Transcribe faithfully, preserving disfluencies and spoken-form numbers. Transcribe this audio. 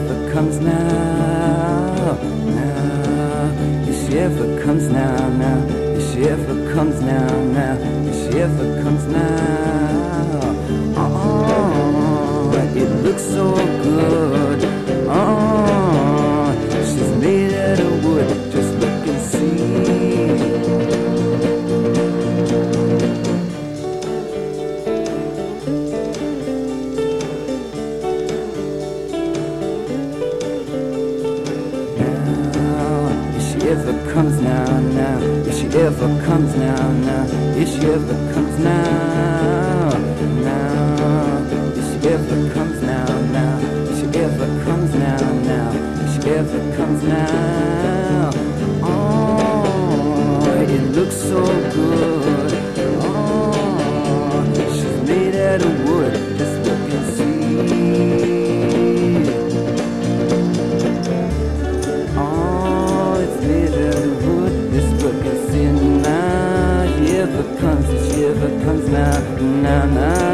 ever comes now, now. If she ever comes now, now. If she ever comes now, now. If she ever comes now. Oh, it looks so good. Oh, she's made out of wood. Just look and see. Ever comes now, now. If she ever comes now, now. If she ever comes now, now. If she ever comes now, now. If she ever comes now, now. If she ever comes now. Oh, it looks so good. Oh, she's made out of wood. Just look and see. Comes, she ever comes now, now, now.